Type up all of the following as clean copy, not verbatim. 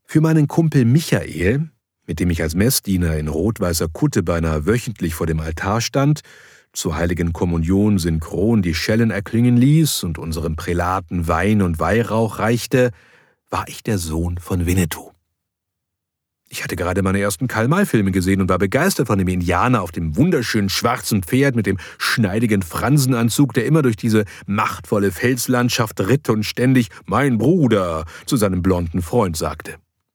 Für meinen Kumpel Michael, mit dem ich als Messdiener in rot-weißer Kutte beinahe wöchentlich vor dem Altar stand, zur heiligen Kommunion synchron die Schellen erklingen ließ und unserem Prälaten Wein und Weihrauch reichte, war ich der Sohn von Winnetou. Ich hatte gerade meine ersten Karl-May-Filme gesehen und war begeistert von dem Indianer auf dem wunderschönen schwarzen Pferd mit dem schneidigen Fransenanzug, der immer durch diese machtvolle Felslandschaft ritt und ständig »Mein Bruder« zu seinem blonden Freund sagte.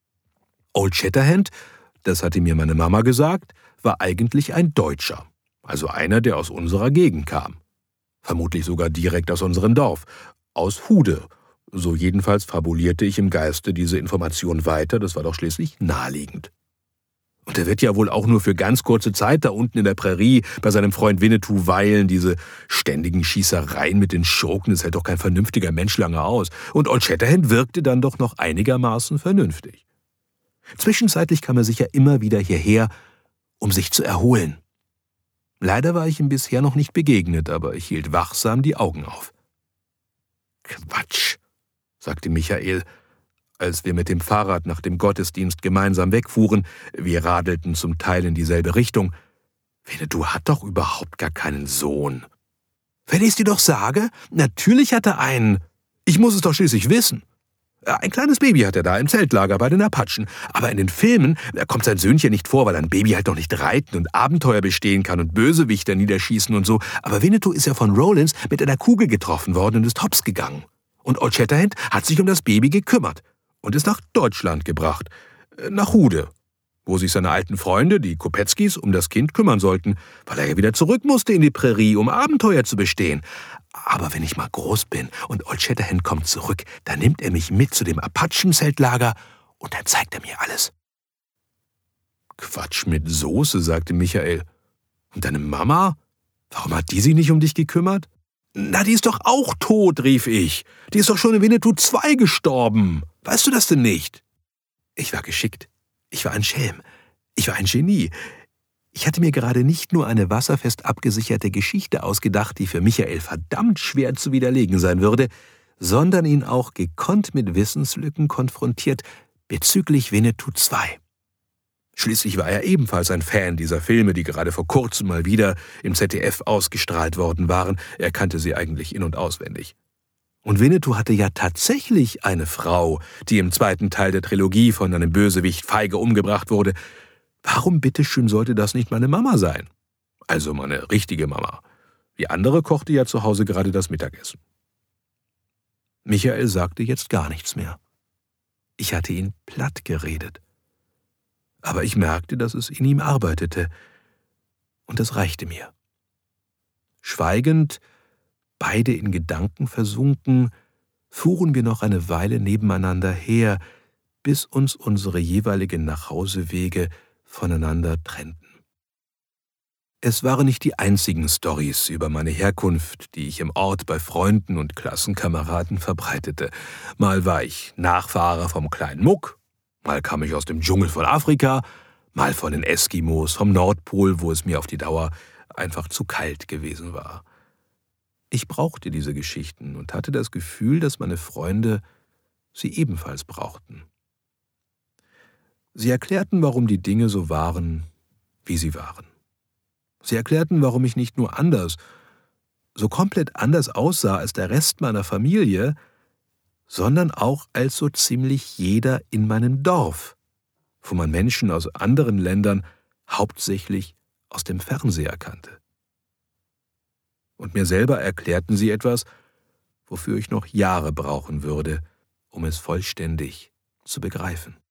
Old Shatterhand, das hatte mir meine Mama gesagt, war eigentlich ein Deutscher, also einer, der aus unserer Gegend kam. Vermutlich sogar direkt aus unserem Dorf, aus Hude. So jedenfalls fabulierte ich im Geiste diese Information weiter, das war doch schließlich naheliegend. Und er wird ja wohl auch nur für ganz kurze Zeit da unten in der Prärie bei seinem Freund Winnetou weilen, diese ständigen Schießereien mit den Schurken, das hält doch kein vernünftiger Mensch lange aus. Und Old Shatterhand wirkte dann doch noch einigermaßen vernünftig. Zwischenzeitlich kam er sicher immer wieder hierher, um sich zu erholen. Leider war ich ihm bisher noch nicht begegnet, aber ich hielt wachsam die Augen auf. »Quatsch«, sagte Michael, als wir mit dem Fahrrad nach dem Gottesdienst gemeinsam wegfuhren. Wir radelten zum Teil in dieselbe Richtung. »Winnetou hat doch überhaupt gar keinen Sohn.« »Wenn ich's dir doch sage, natürlich hat er einen. Ich muss es doch schließlich wissen. Ein kleines Baby hat er da im Zeltlager bei den Apachen. Aber in den Filmen kommt sein Söhnchen nicht vor, weil ein Baby halt noch nicht reiten und Abenteuer bestehen kann und Bösewichter niederschießen und so. Aber Winnetou ist ja von Rollins mit einer Kugel getroffen worden und ist hops gegangen. Und Old Shatterhand hat sich um das Baby gekümmert und ist nach Deutschland gebracht, nach Hude, wo sich seine alten Freunde, die Kopetzkis, um das Kind kümmern sollten, weil er ja wieder zurück musste in die Prärie, um Abenteuer zu bestehen. Aber wenn ich mal groß bin und Old Shatterhand kommt zurück, dann nimmt er mich mit zu dem Apachen-Zeltlager und dann zeigt er mir alles.« »Quatsch mit Soße«, sagte Michael. »Und deine Mama? Warum hat die sich nicht um dich gekümmert?« »Na, die ist doch auch tot«, rief ich. »Die ist doch schon in Winnetou 2 gestorben. Weißt du das denn nicht?« Ich war geschickt. Ich war ein Schelm. Ich war ein Genie. Ich hatte mir gerade nicht nur eine wasserfest abgesicherte Geschichte ausgedacht, die für Michael verdammt schwer zu widerlegen sein würde, sondern ihn auch gekonnt mit Wissenslücken konfrontiert bezüglich Winnetou 2. Schließlich war er ebenfalls ein Fan dieser Filme, die gerade vor kurzem mal wieder im ZDF ausgestrahlt worden waren. Er kannte sie eigentlich in- und auswendig. Und Winnetou hatte ja tatsächlich eine Frau, die im 2. Teil der Trilogie von einem Bösewicht feige umgebracht wurde. Warum bitteschön sollte das nicht meine Mama sein? Also meine richtige Mama. Die andere kochte ja zu Hause gerade das Mittagessen. Michael sagte jetzt gar nichts mehr. Ich hatte ihn platt geredet. Aber ich merkte, dass es in ihm arbeitete, und das reichte mir. Schweigend, beide in Gedanken versunken, fuhren wir noch eine Weile nebeneinander her, bis uns unsere jeweiligen Nachhausewege voneinander trennten. Es waren nicht die einzigen Storys über meine Herkunft, die ich im Ort bei Freunden und Klassenkameraden verbreitete. Mal war ich Nachfahre vom kleinen Muck, mal kam ich aus dem Dschungel von Afrika, mal von den Eskimos vom Nordpol, wo es mir auf die Dauer einfach zu kalt gewesen war. Ich brauchte diese Geschichten und hatte das Gefühl, dass meine Freunde sie ebenfalls brauchten. Sie erklärten, warum die Dinge so waren, wie sie waren. Sie erklärten, warum ich nicht nur anders, so komplett anders aussah als der Rest meiner Familie, sondern auch als so ziemlich jeder in meinem Dorf, wo man Menschen aus anderen Ländern hauptsächlich aus dem Fernseher kannte. Und mir selber erklärten sie etwas, wofür ich noch Jahre brauchen würde, um es vollständig zu begreifen.